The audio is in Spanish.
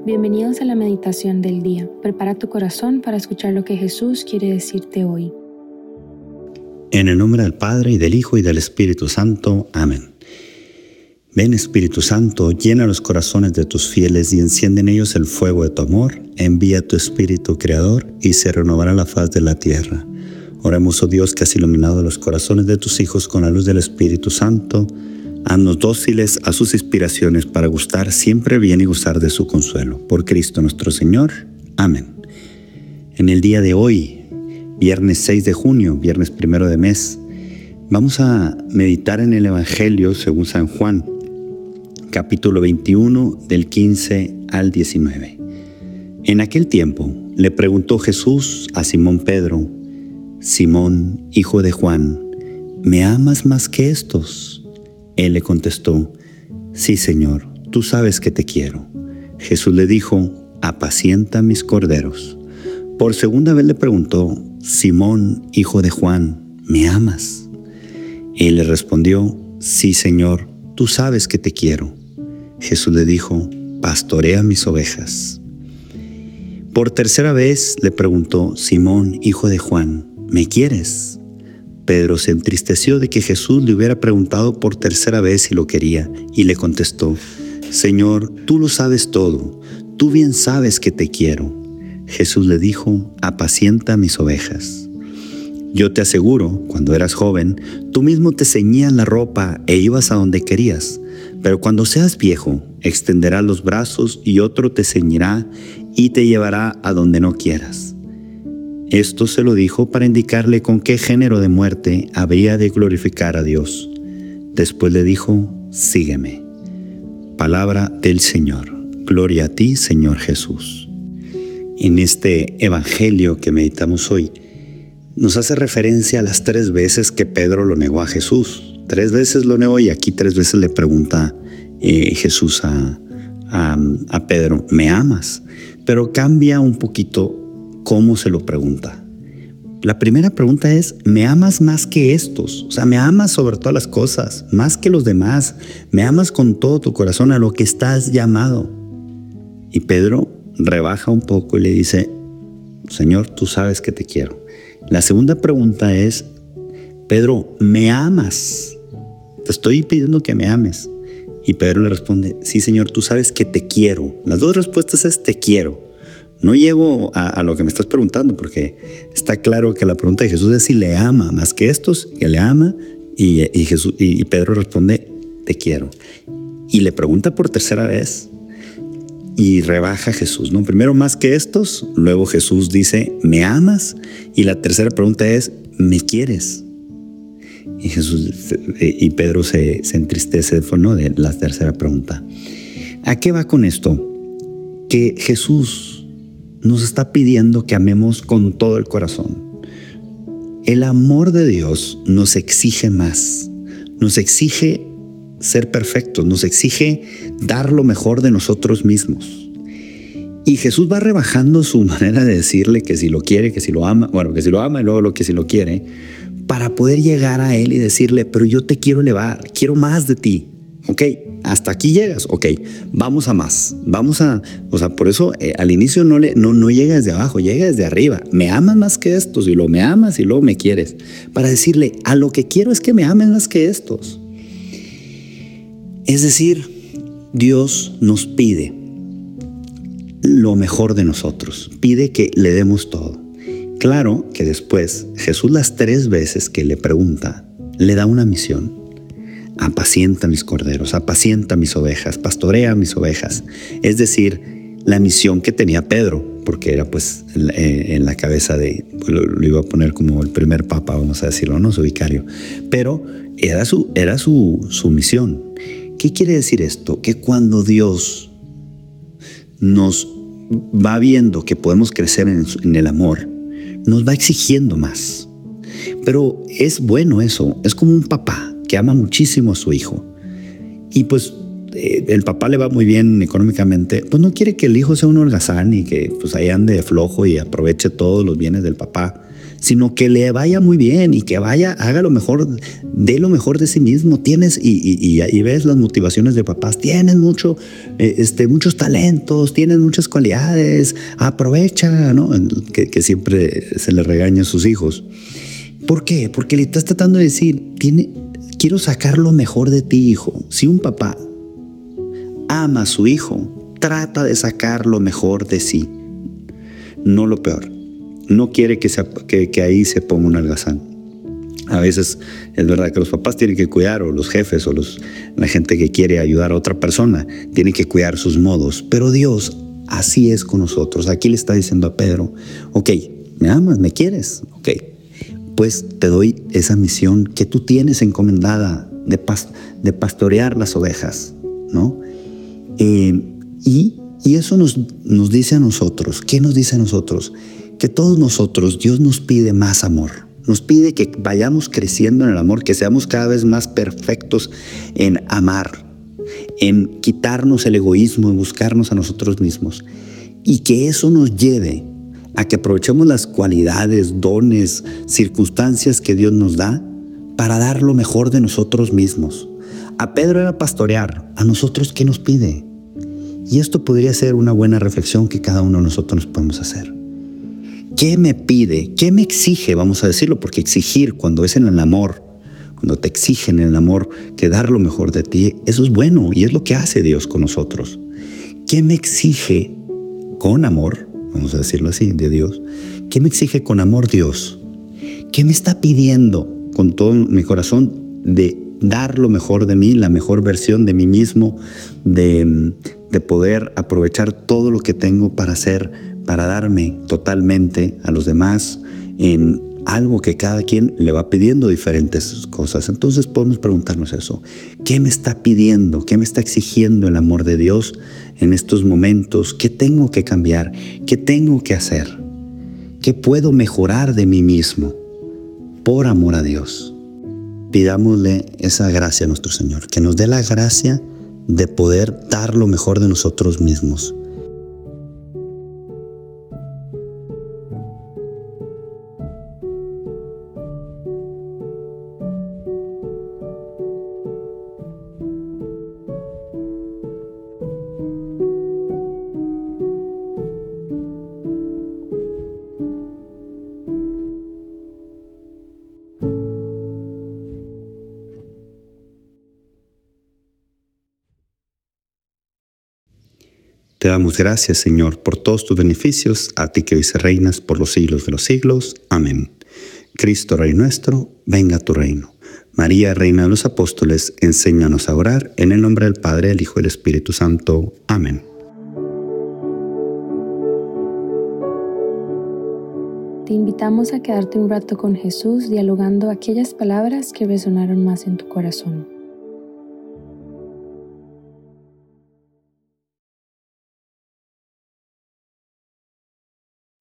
Bienvenidos a la meditación del día. Prepara tu corazón para escuchar lo que Jesús quiere decirte hoy. En el nombre del Padre, y del Hijo, y del Espíritu Santo. Amén. Ven, Espíritu Santo, llena los corazones de tus fieles y enciende en ellos el fuego de tu amor. Envía tu Espíritu Creador y se renovará la faz de la tierra. Oremos, oh Dios, que has iluminado los corazones de tus hijos con la luz del Espíritu Santo. Haznos dóciles a sus inspiraciones para gustar siempre bien y gozar de su consuelo. Por Cristo nuestro Señor. Amén. En el día de hoy, viernes 6 de junio, viernes primero de mes, vamos a meditar en el Evangelio según San Juan, capítulo 21, del 15 al 19. En aquel tiempo le preguntó Jesús a Simón Pedro: Simón, hijo de Juan, ¿me amas más que estos? Él le contestó: Sí, Señor, tú sabes que te quiero. Jesús le dijo: Apacienta mis corderos. Por segunda vez le preguntó: Simón, hijo de Juan, ¿me amas? Él le respondió: Sí, Señor, tú sabes que te quiero. Jesús le dijo: Pastorea mis ovejas. Por tercera vez le preguntó: Simón, hijo de Juan, ¿me quieres? Pedro se entristeció de que Jesús le hubiera preguntado por tercera vez si lo quería, y le contestó: Señor, tú lo sabes todo, tú bien sabes que te quiero. Jesús le dijo: Apacienta mis ovejas. Yo te aseguro, cuando eras joven, tú mismo te ceñías la ropa e ibas a donde querías, pero cuando seas viejo, extenderás los brazos y otro te ceñirá y te llevará a donde no quieras. Esto se lo dijo para indicarle con qué género de muerte habría de glorificar a Dios. Después le dijo: Sígueme. Palabra del Señor. Gloria a ti, Señor Jesús. En este evangelio que meditamos hoy, nos hace referencia a las 3 veces que Pedro lo negó a Jesús. 3 veces lo negó y aquí 3 veces le pregunta Jesús a Pedro: ¿me amas? Pero cambia un poquito cómo se lo pregunta. La primera pregunta es: ¿me amas más que estos? O sea, ¿me amas sobre todas las cosas, más que los demás? ¿Me amas con todo tu corazón a lo que estás llamado? Y Pedro rebaja un poco y le dice: Señor, tú sabes que te quiero. La segunda pregunta es: Pedro, ¿me amas? Te estoy pidiendo que me ames. Y Pedro le responde: Sí, Señor, tú sabes que te quiero. Las 2 respuestas es te quiero. No llego a lo que me estás preguntando, porque está claro que la pregunta de Jesús es si le ama más que estos, que le ama, y Pedro responde: te quiero. Y le pregunta por tercera vez y rebaja Jesús, ¿no? Primero más que estos, luego Jesús dice: ¿me amas? Y la tercera pregunta es: ¿me quieres? Y Pedro se entristece, ¿no?, de la tercera pregunta. ¿A qué va con esto? Que Jesús nos está pidiendo que amemos con todo el corazón. El amor de Dios nos exige más, nos exige ser perfectos, nos exige dar lo mejor de nosotros mismos. Y Jesús va rebajando su manera de decirle que si lo quiere, que si lo ama, que si lo ama y luego lo que si lo quiere, para poder llegar a Él y decirle: pero yo te quiero elevar, quiero más de ti. Ok, hasta aquí llegas, ok, vamos a más, por eso al inicio no llega desde abajo, llega desde arriba. Me amas más que estos, y luego me amas y luego me quieres, para decirle: a lo que quiero es que me ames más que estos. Es decir, Dios nos pide lo mejor de nosotros, pide que le demos todo. Claro que después Jesús, las 3 veces que le pregunta, le da una misión: apacienta mis corderos, apacienta mis ovejas, pastorea mis ovejas. Es decir, la misión que tenía Pedro, porque era pues en la cabeza lo iba a poner como el primer papa, vamos a decirlo, ¿no?, su vicario. Pero era su misión. ¿Qué quiere decir esto? Que cuando Dios nos va viendo que podemos crecer en el amor, nos va exigiendo más. Pero es bueno eso, es como un papá que ama muchísimo a su hijo. Y pues el papá le va muy bien económicamente, pues no quiere que el hijo sea un holgazán y que pues ahí ande flojo y aproveche todos los bienes del papá, sino que le vaya muy bien y que haga lo mejor, dé lo mejor de sí mismo. Tienes, y ves las motivaciones de papás, tienes muchos talentos, tienes muchas cualidades, aprovecha, ¿no? Que siempre se le regaña a sus hijos. ¿Por qué? Porque le estás tratando de decir, quiero sacar lo mejor de ti, hijo. Si un papá ama a su hijo, trata de sacar lo mejor de sí, no lo peor. No quiere que ahí se ponga un holgazán. A veces es verdad que los papás tienen que cuidar, o los jefes, o la gente que quiere ayudar a otra persona, tienen que cuidar sus modos. Pero Dios así es con nosotros. Aquí le está diciendo a Pedro, ok, ¿me amas? ¿Me quieres? Ok, pues te doy esa misión que tú tienes encomendada de pastorear las ovejas, ¿no? Y eso nos dice a nosotros. ¿Qué nos dice a nosotros? Que todos nosotros, Dios nos pide más amor. Nos pide que vayamos creciendo en el amor, que seamos cada vez más perfectos en amar, en quitarnos el egoísmo, en buscarnos a nosotros mismos. Y que eso nos lleve a que aprovechemos las cualidades, dones, circunstancias que Dios nos da para dar lo mejor de nosotros mismos. A Pedro era pastorear. ¿A nosotros qué nos pide? Y esto podría ser una buena reflexión que cada uno de nosotros nos podemos hacer. ¿Qué me pide? ¿Qué me exige? Vamos a decirlo, porque exigir cuando es en el amor, cuando te exigen en el amor que dar lo mejor de ti, eso es bueno y es lo que hace Dios con nosotros. ¿Qué me exige con amor? Vamos a decirlo así, de Dios. ¿Qué me exige con amor Dios? ¿Qué me está pidiendo con todo mi corazón de dar lo mejor de mí, la mejor versión de mí mismo, de poder aprovechar todo lo que tengo para hacer, para darme totalmente a los demás en algo que cada quien le va pidiendo diferentes cosas? Entonces podemos preguntarnos eso. ¿Qué me está pidiendo? ¿Qué me está exigiendo el amor de Dios en estos momentos? ¿Qué tengo que cambiar? ¿Qué tengo que hacer? ¿Qué puedo mejorar de mí mismo por amor a Dios? Pidámosle esa gracia a nuestro Señor, que nos dé la gracia de poder dar lo mejor de nosotros mismos. Te damos gracias, Señor, por todos tus beneficios, a ti que hoy reinas por los siglos de los siglos. Amén. Cristo, Rey nuestro, venga a tu reino. María, Reina de los Apóstoles, enséñanos a orar. En el nombre del Padre, del Hijo y del Espíritu Santo. Amén. Te invitamos a quedarte un rato con Jesús dialogando aquellas palabras que resonaron más en tu corazón.